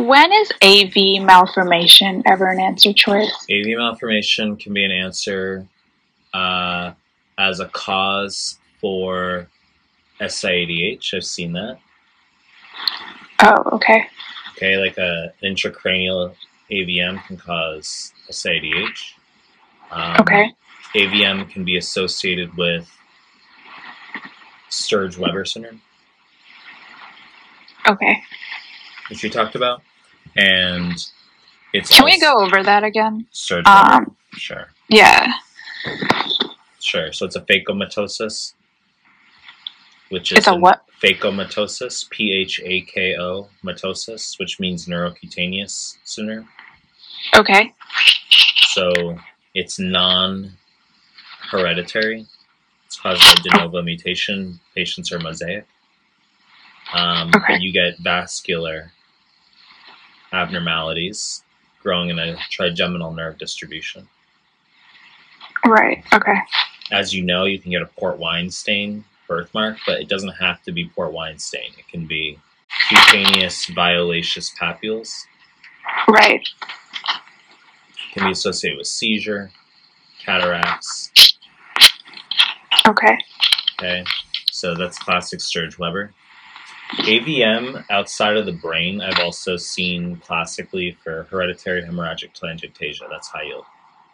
When is AV malformation ever an answer choice? AV malformation can be an answer as a cause for SIADH. I've seen that. Oh, okay. Okay, like an intracranial AVM can cause SIADH. Okay. AVM can be associated with Sturge-Weber syndrome, Okay. which we talked about, and it's Can we go over that again? Sturge-Weber? Sure. Yeah. Sure. So it's a phakomatosis, which is It's a what? Phakomatosis, PHAKO matosis, which means neurocutaneous syndrome. Okay. So it's non-hereditary. It's caused by de novo mutation. Patients are mosaic. But you get vascular abnormalities growing in a trigeminal nerve distribution. Right. Okay. As you know, you can get a port wine stain birthmark, but it doesn't have to be port wine stain. It can be cutaneous violaceous papules. Right. It can be associated with seizure, cataracts. Okay. Okay, so that's classic Sturge-Weber. AVM outside of the brain, I've also seen classically for hereditary hemorrhagic telangiectasia. That's high yield.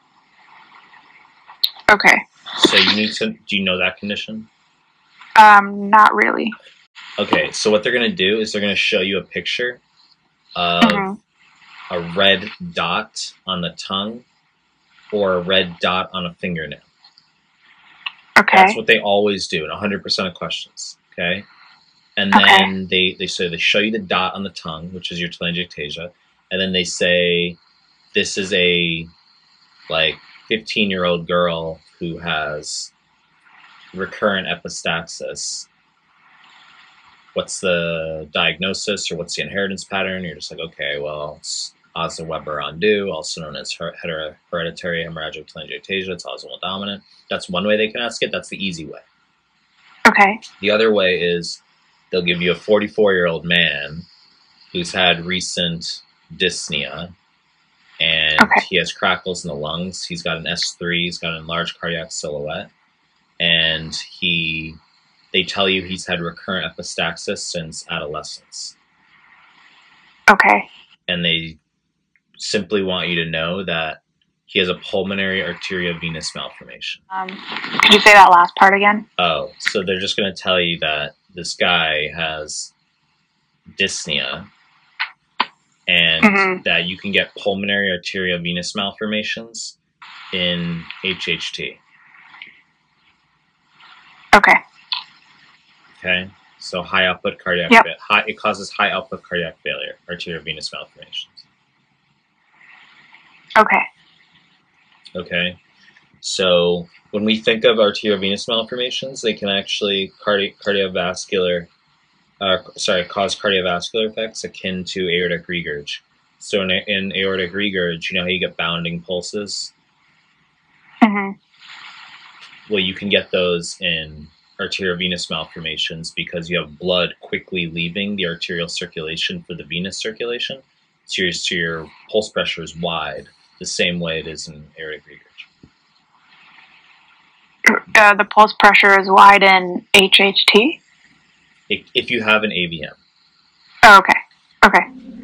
Okay. So you need to. Do you know that condition? Not really. Okay, so what they're going to do is they're going to show you a picture of a red dot on the tongue or a red dot on a fingernail. Okay. That's what they always do in 100% of questions. Okay, and then they show you the dot on the tongue, which is your telangiectasia, and then they say this is a 15-year-old girl who has recurrent epistaxis. What's the diagnosis or what's the inheritance pattern? You're just like, okay, well, it's Osler-Weber-Ondu, also known as hereditary hemorrhagic telangiectasia. It's autosomal dominant. That's one way they can ask it. That's the easy way. Okay. The other way is they'll give you a 44-year-old man who's had recent dyspnea, and he has crackles in the lungs. He's got an S3. He's got an enlarged cardiac silhouette, and they tell you he's had recurrent epistaxis since adolescence. Okay. And they simply want you to know that he has a pulmonary arteriovenous malformation. Could you say that last part again? Oh, so they're just going to tell you that this guy has dyspnea and that you can get pulmonary arteriovenous malformations in HHT. Okay. Okay, so high output cardiac. It causes high output cardiac failure, arteriovenous malformations. Okay. Okay, so when we think of arteriovenous malformations, they can actually cause cardiovascular effects akin to aortic regurg. So in aortic regurg, you know how you get bounding pulses? Well, you can get those in arteriovenous malformations because you have blood quickly leaving the arterial circulation for the venous circulation. So your pulse pressure is wide, the same way it is in aortic regurg. The pulse pressure is wide in HHT? If you have an AVM. Oh, okay. Okay.